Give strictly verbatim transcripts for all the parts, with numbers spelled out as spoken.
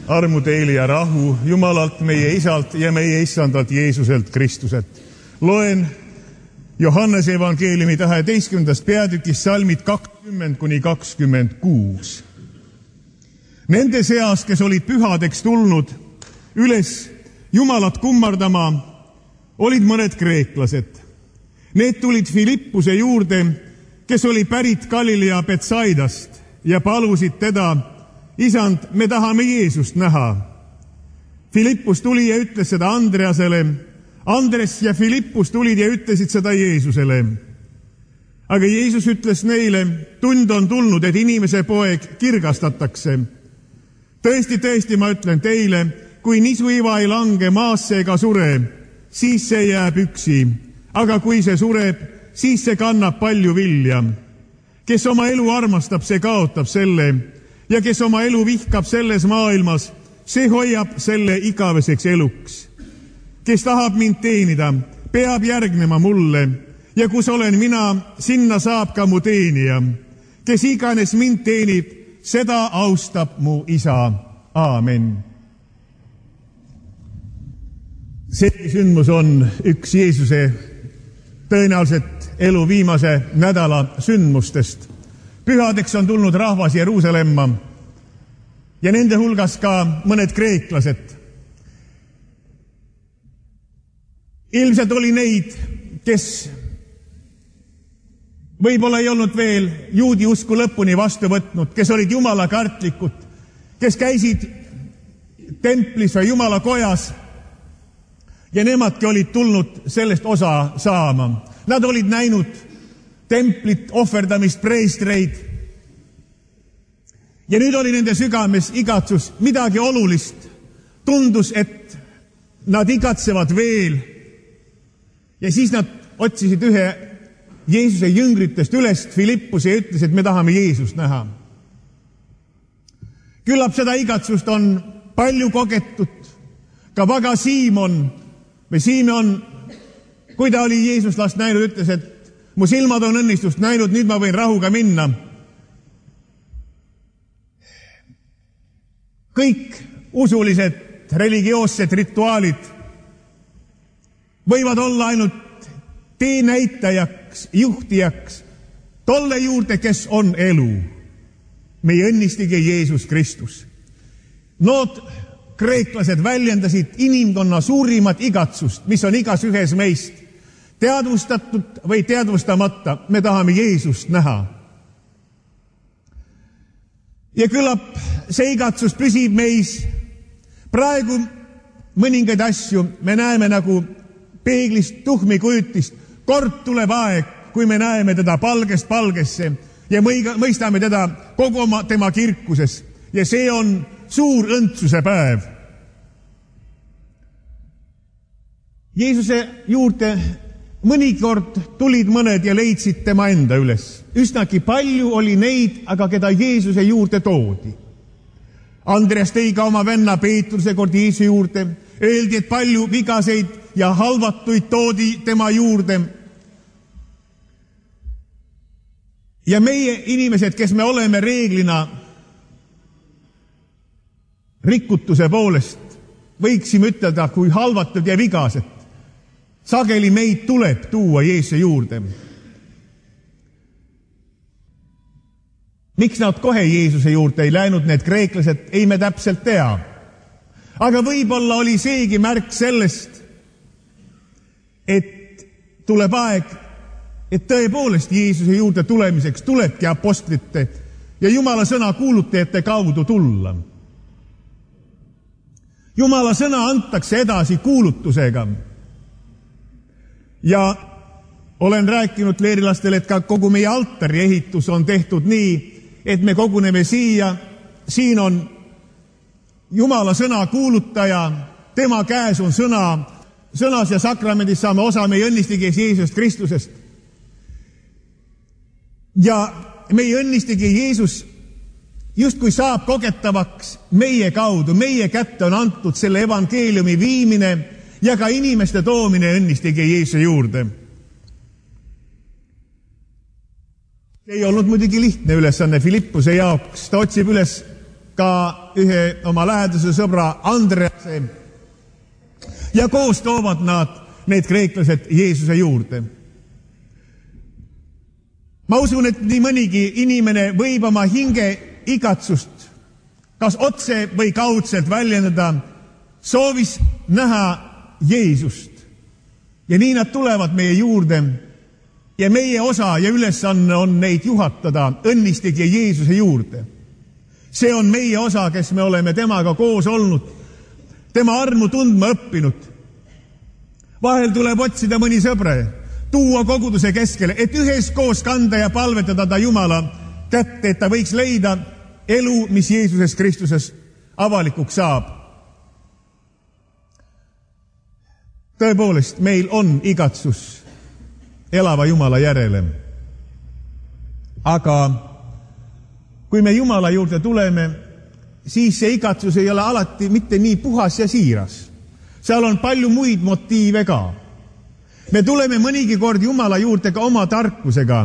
armu teile ja rahu Jumalalt meie isalt ja meie issandalt Jeesuselt Kristuselt. Loen Johannese evangeeliumi kaheteistkümnendast peatükist salmid kakskümmend kuni kakskümmend kuus. Nende seas, kes olid pühadeks tulnud üles Jumalat kummardama, olid mõned kreeklased. Need tulid Filippuse juurde, kes oli pärit Galilea Betsaidast ja palusid teda: Isand, me tahame Jeesust näha. Filippus tuli ja ütles seda Andreasele. Andres ja Filippus tulid ja ütlesid seda Jeesusele. Aga Jeesus ütles neile: tund on tulnud, et inimese poeg kirgastatakse. Tõesti, tõesti, ma ütlen teile, kui nisuiva ei lange maasse ega sure, siis see jääb üksi. Aga kui see sureb, siis see kannab palju vilja. Kes oma elu armastab, see kaotab selle. Ja kes oma elu vihkab selles maailmas, see hoiab selle igaveseks eluks. Kes tahab mind teenida, peab järgnema mulle, ja kus olen mina, sinna saab ka mu teenija. Kes iganes mind teenib, seda austab mu isa. Aamen. See sündmus on üks Jeesuse tõenäoliselt elu viimase nädala sündmustest. Pühadeks on tulnud rahvas Jeruusalemma ja nende hulgas ka mõned kreeklased. Ilmselt oli neid, kes võib-olla ei olnud veel juudi usku lõpuni vastu võtnud, kes olid Jumala kartlikud, kes käisid templis või Jumala kojas ja nemadki olid tulnud sellest osa saama. Nad olid näinud templit, ohverdamist, preestreid. Ja nüüd oli nende sügames igatsus midagi olulist. Tundus, et nad igatsevad veel. Ja siis nad otsisid ühe Jeesuse jüngritest üles Filippuse ja ütles, et me tahame Jeesust näha. Küllap seda igatsust on palju kogetud. Ka vaga Siimon või Siimon, kui ta oli Jeesuslast näinud, ütles, et mu silmad on õnnistust näinud, nüüd ma võin rahuga minna. Kõik usulised, religioossed rituaalid võivad olla ainult teenäitajaks, juhtijaks tolle juurde, kes on elu. Meie õnnistige Jeesus Kristus. Nood kreeklased väljendasid inimkonna suurimat igatsust, mis on igas ühes meist. Teadvustatud või teadvustamata, me tahame Jeesust näha. Ja küllap see igatsus püsib meis. Praegu mõningaid asju me näeme nagu peeglist tuhmikujutist. Kord tuleb aeg, kui me näeme teda palgest palgesse ja mõistame teda kogu oma tema kirkuses. Ja see on suur õndsuse päev. Jeesuse juurde mõnikord tulid mõned ja leidsid tema enda üles. Üsnagi palju oli neid, aga keda Jeesuse juurde toodi. Andreas tõi ka oma venna Peetruse kord Jeesuse juurde. Öeldi, et palju vigaseid ja halvatuid toodi tema juurde. Ja meie inimesed, kes me oleme reeglina rikutuse poolest, võiksime ütelda, kui halvatud ja vigased. Sageli meid tuleb tuua Jeesuse juurde. Miks nad kohe Jeesuse juurde ei läinud, need kreeklased, ei me täpselt tea. Aga võib-olla oli seegi märk sellest, et tuleb aeg, et tõepoolest Jeesuse juurde tulemiseks tulebki apostlite ja Jumala sõna kuulutajate kaudu tulla. Jumala sõna antakse edasi kuulutusega. Ja olen rääkinud leerilastele, et ka kogu meie altari ehitus on tehtud nii, et me koguneme siia. Siin on Jumala sõna kuulutaja, tema käes on sõna, sõnas ja sakramendis saame osa meie õnnistige Jeesusest Kristusest. Ja meie õnnistige Jeesus justkui saab kogetavaks meie kaudu, meie kätte on antud selle evangeeliumi viimine ja ka inimeste toomine õnnistige Jeesuse juurde. See ei olnud muidugi lihtne ülesanne Filippuse jaoks. Ta otsib üles ka ühe oma lähedase sõbra Andrease ja koos toovad nad, need kreeklased, Jeesuse juurde. Ma usun, et nii mõnigi inimene võib oma hinge igatsust kas otse või kaudselt väljendada soovis näha Jeesust. Ja nii nad tulevad meie juurde ja meie osa ja ülesanne on neid juhatada õnnistegija Jeesuse juurde. See on meie osa, kes me oleme temaga koos olnud, tema armu tundma õppinud. Vahel tuleb otsida mõni sõbre, tuua koguduse keskele, et üheskoos kanda ja palvetada ta Jumala kätte, et ta võiks leida elu, mis Jeesuses Kristuses avalikuks saab. Tõepoolest, meil on igatsus elava Jumala järele. Aga kui me Jumala juurde tuleme, siis see igatsus ei ole alati mitte nii puhas ja siiras. Seal on palju muid motiive ka. Me tuleme mõnigi kord Jumala juurde ka oma tarkusega,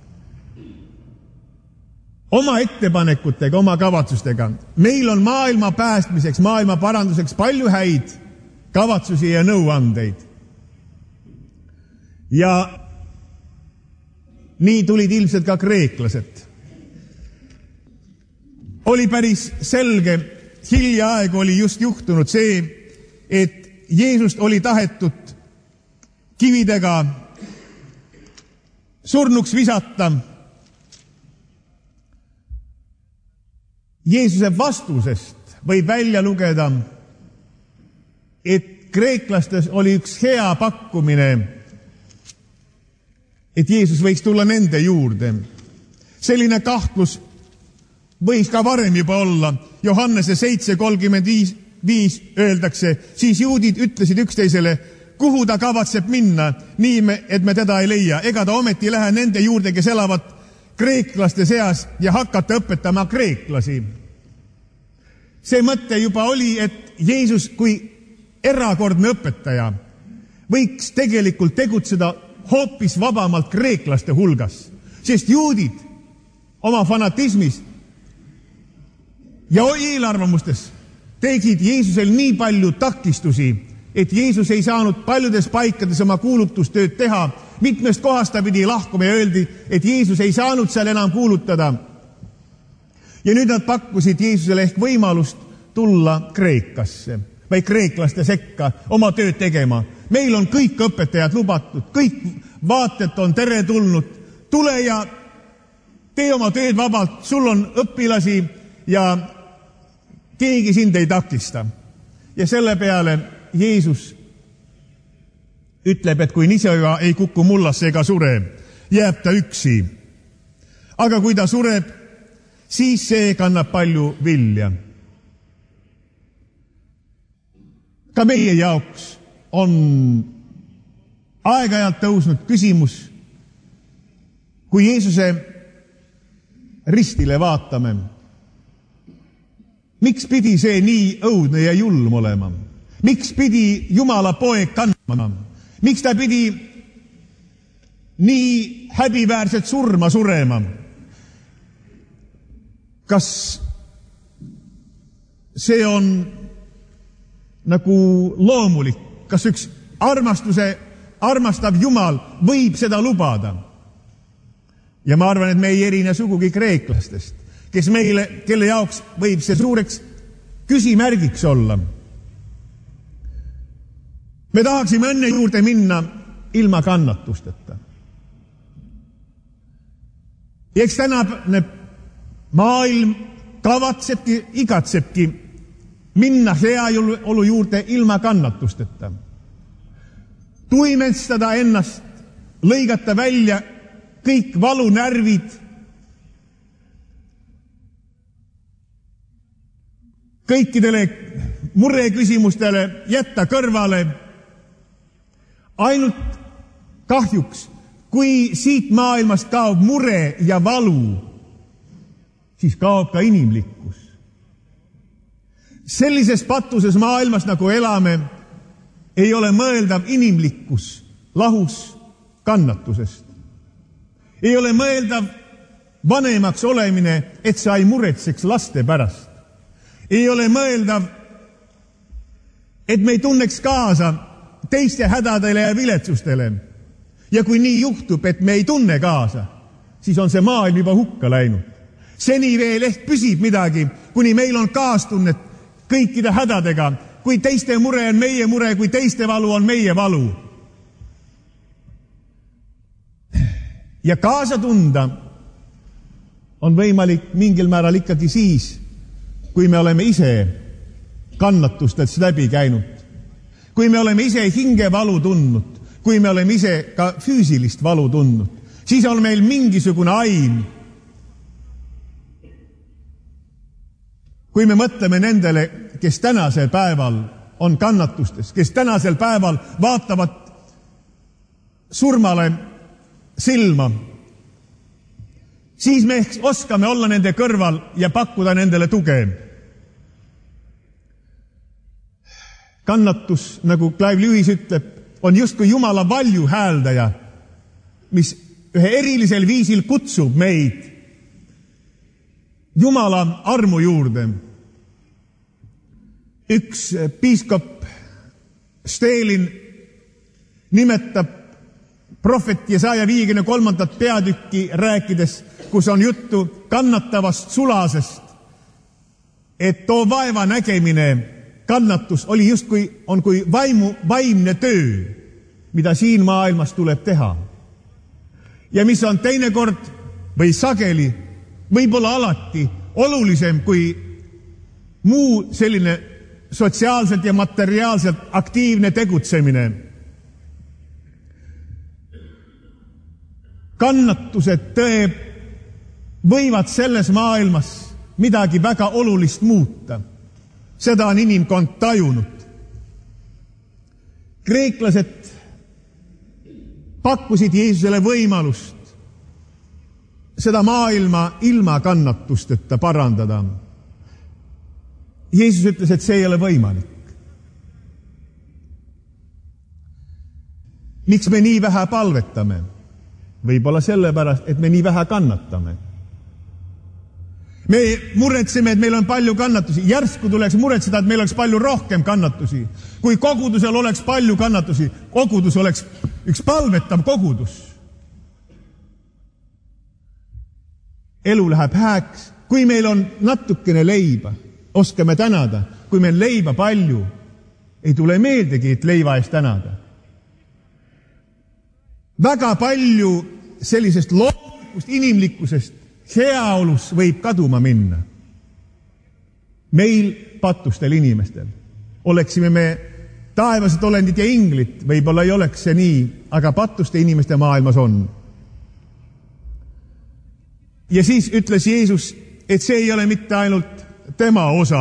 oma ettepanekutega, oma kavatsustega. Meil on maailma päästmiseks, maailma paranduseks palju häid kavatsusi ja nõuandeid. Ja nii tulid ilmselt ka kreeklased. Oli päris selge, hiljaaegu oli just juhtunud see, et Jeesust oli tahetud kividega surnuks visata. Jeesuse vastusest võib välja lugeda, et kreeklastes oli üks hea pakkumine, et Jeesus võiks tulla nende juurde. Selline kahtlus võis ka varem juba olla. Johannese seitse kolmkümmend viis öeldakse, siis juudid ütlesid üksteisele, kuhu ta kavatseb minna, nii me, et me teda ei leia. Ega ta ometi lähe nende juurde, kes elavad kreeklaste seas ja hakata õpetama kreeklasi. See mõte juba oli, et Jeesus kui erakordne õpetaja võiks tegelikult tegutseda hoopis vabamalt kreeklaste hulgas, sest juudid oma fanatismis ja eelarvamustes tegid Jeesusel nii palju takistusi, et Jeesus ei saanud paljudes paikades oma kuulutustööd teha. Mitmest kohast ta pidi lahkuma ja öeldi, et Jeesus ei saanud seal enam kuulutada. Ja nüüd nad pakkusid Jeesusele ehk võimalust tulla Kreekasse või kreeklaste sekka oma tööd tegema. Meil on kõik õpetajad lubatud, kõik vaated on teretulnud. Tule ja tee oma tööd vabalt, sul on õpilasi ja keegi sind ei takista. Ja selle peale Jeesus ütleb, et kui nisoja ei kuku mullasse ega sure, jääb ta üksi. Aga kui ta sureb, siis see kannab palju vilja. Ka meie jaoks on aeg-ajalt tõusnud küsimus, kui Jeesuse ristile vaatame, miks pidi see nii õudne ja julm olema? Miks pidi Jumala poeg kandma? Miks ta pidi nii häbiväärset surma surema? Kas see on nagu loomulik? Kas üks armastuse, armastav Jumal võib seda lubada? Ja ma arvan, et me ei erine sugugi kreeklastest, kes meile, kelle jaoks võib see suureks küsimärgiks olla. Me tahaksime õnne juurde minna ilma kannatusteta. Ja eks tänane maailm kavatsebki, igatsebki minna hea olu juurde ilma kannatusteta. Tuimestada ennast, lõigata välja kõik valunärvid, kõikidele mureküsimustele jätta kõrvale. Ainult kahjuks, kui siit maailmast kaob mure ja valu, siis kaob ka inimlikkus. Sellises patuses maailmas, nagu elame, ei ole mõeldav inimlikkus lahus kannatusest. Ei ole mõeldav vanemaks olemine, et sa ei muretseks laste pärast. Ei ole mõeldav, et me ei tunneks kaasa teiste hädadele ja viletsustele. Ja kui nii juhtub, et me ei tunne kaasa, siis on see maailm juba hukka läinud. Seni veel ehk püsib midagi, kuni meil on kaastunnet kõikide hädadega, kui teiste mure on meie mure, kui teiste valu on meie valu. Ja kaasa tunda on võimalik mingil määral ikkagi siis, kui me oleme ise kannatustest läbi käinud, kui me oleme ise hingevalu tundnud, kui me oleme ise ka füüsilist valu tundnud, siis on meil mingisugune aim. Kui me mõtleme nendele, kes tänasel päeval on kannatustes, kes tänasel päeval vaatavad surmale silma, siis me ehk oskame olla nende kõrval ja pakkuda nendele tuge. Kannatus, nagu Clive Lewis ütleb, on justkui Jumala valju hääldaja, mis ühe erilisel viisil kutsub meid Jumala armu juurde. Üks piiskop Stelin nimetab prohvet Jesaja viiekümne kolmandat peatükki rääkides, kus on juttu kannatavast sulasest, et too vaeva nägemine, kannatus oli just kui, on kui vaimu, vaimne töö, mida siin maailmas tuleb teha. Ja mis on teinekord või sageli, võib-olla alati olulisem kui muu selline sotsiaalselt ja materiaalselt aktiivne tegutsemine. Kannatused tõe võivad selles maailmas midagi väga olulist muuta. Seda on inimkond tajunud. Kreeklased pakkusid Jeesusele võimalust seda maailma ilma kannatusteta parandada. Jeesus ütles, et see ei ole võimalik. Miks me nii vähe palvetame? Võib-olla sellepärast, et me nii vähe kannatame. Me muretseme, et meil on palju kannatusi. Järsku tuleks muretseda, et meil oleks palju rohkem kannatusi. Kui kogudusel oleks palju kannatusi, kogudus oleks üks palvetav kogudus. Elu läheb hääks. Kui meil on natukene leiba, oskame tänada. Kui meil leiba palju, ei tule meeldegi, et leiva eest tänada. Väga palju sellisest loomulikust inimlikkusest heaolus võib kaduma minna. Meil patustel inimestel. Oleksime me taevased olendid ja inglid, võib-olla ei oleks see nii, aga patuste inimeste maailmas on. Ja siis ütles Jeesus, et see ei ole mitte ainult tema osa,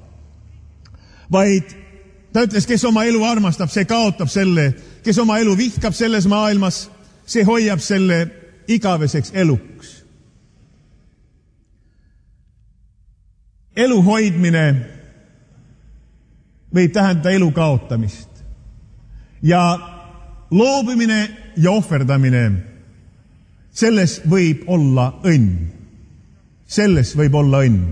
vaid ta ütles, kes oma elu armastab, see kaotab selle, kes oma elu vihkab selles maailmas, see hoiab selle igaveseks eluks. Elu hoidmine võib tähendada elu kaotamist. Ja loobumine ja ohverdamine, selles võib olla õnn. Selles võib olla õnn.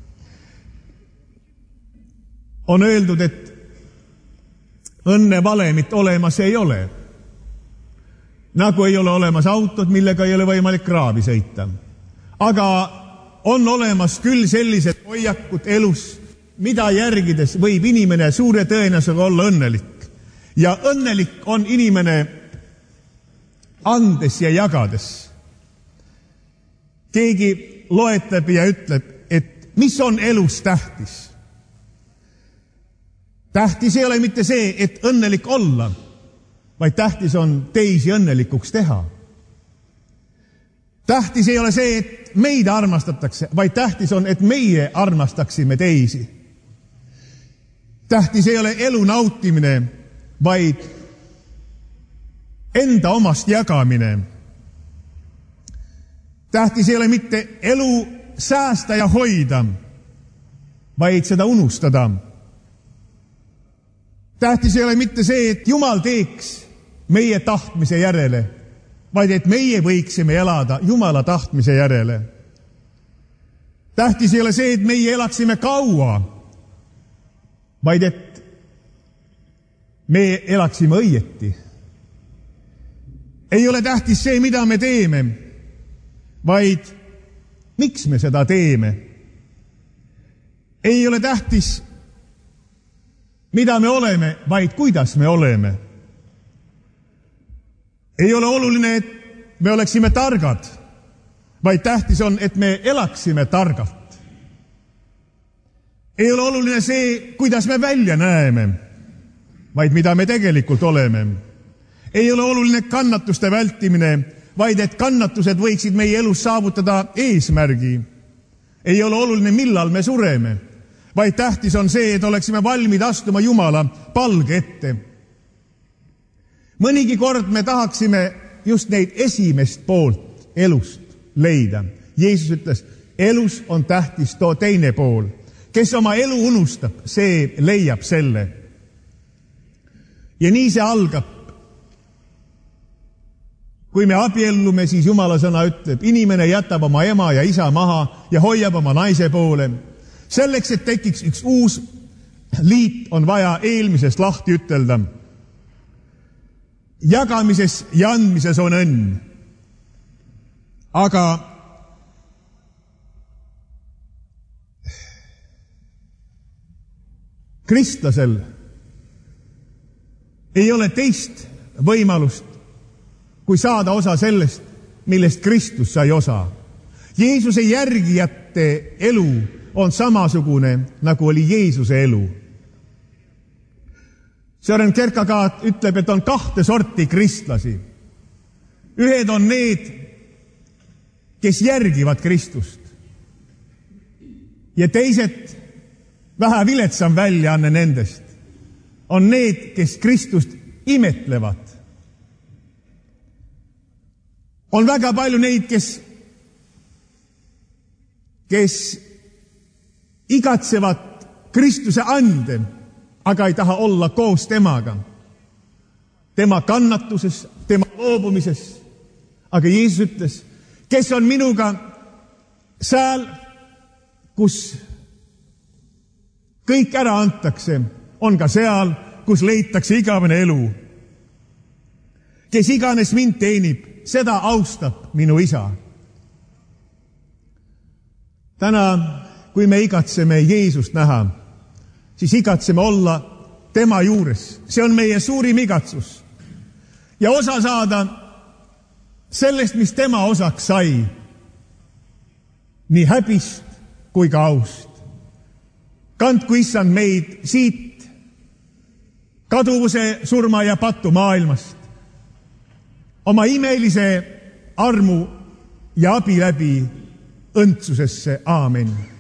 On öeldud, et õnne valemit olemas ei ole. Nagu ei ole olemas autod, millega ei ole võimalik kraavi sõita. Aga on olemas küll sellised hoiakud elus, mida järgides võib inimene suure tõenäosusega olla õnnelik. Ja õnnelik on inimene andes ja jagades. Keegi loetleb ja ütleb, et mis on elus tähtis. Tähtis ei ole mitte see, et õnnelik olla, vaid tähtis on teisi õnnelikuks teha. Tähtis ei ole see, et meid armastatakse, vaid tähtis on, et meie armastaksime teisi. Tähtis ei ole elu nautimine, vaid enda omast jagamine. Tähtis ei ole mitte elu säästa ja hoida, vaid seda unustada. Tähtis ei ole mitte see, et Jumal teeks meie tahtmise järele, vaid et meie võiksime elada Jumala tahtmise järele. Tähtis ei ole see, et meie elaksime kaua, vaid et me elaksime õieti. Ei ole tähtis see, mida me teeme, vaid miks me seda teeme. Ei ole tähtis, mida me oleme, vaid kuidas me oleme. Ei ole oluline, et me oleksime targad, vaid tähtis on, et me elaksime targalt. Ei ole oluline see, kuidas me välja näeme, vaid mida me tegelikult oleme. Ei ole oluline kannatuste vältimine, vaid et kannatused võiksid meie elus saavutada eesmärgi. Ei ole oluline, millal me sureme, vaid tähtis on see, et oleksime valmid astuma Jumala palge ette. Mõnigi kord me tahaksime just neid esimest poolt elust leida. Jeesus ütles, elus on tähtis too teine pool. Kes oma elu unustab, see leiab selle. Ja nii see algab. Kui me abiellume, siis Jumala sõna ütleb, inimene jätab oma ema ja isa maha ja hoiab oma naise poole. Selleks, et tekiks üks uus liit, on vaja eelmisest lahti ütelda. Jagamises ja andmises on õnn. Aga kristlasel ei ole teist võimalust, kui saada osa sellest, millest Kristus sai osa. Jeesuse järgijate elu on samasugune, nagu oli Jeesuse elu. Søren Kierkegaard ütleb, et on kahte sorti kristlasi. Ühed on need, kes järgivad Kristust. Ja teised, vähe viletsam väljaanne nendest, on need, kes Kristust imetlevad. On väga palju neid, kes, kes igatsevad Kristuse ande, aga ei taha olla koos temaga. Tema kannatuses, tema loobumises. Aga Jeesus ütles, kes on minuga sääl, kus kõik ära antakse, on ka seal, kus leitakse igavene elu. Kes iganes mind teenib, seda austab minu isa. Täna, kui me igatseme Jeesust näha, siis igatseme olla tema juures. See on meie suurim igatsus. Ja osa saada sellest, mis tema osaks sai, nii häbist kui ka aust. Kandku issand meid siit kaduvuse, surma ja patu maailmast oma imelise armu ja abi läbi õndsusesse. Aamen.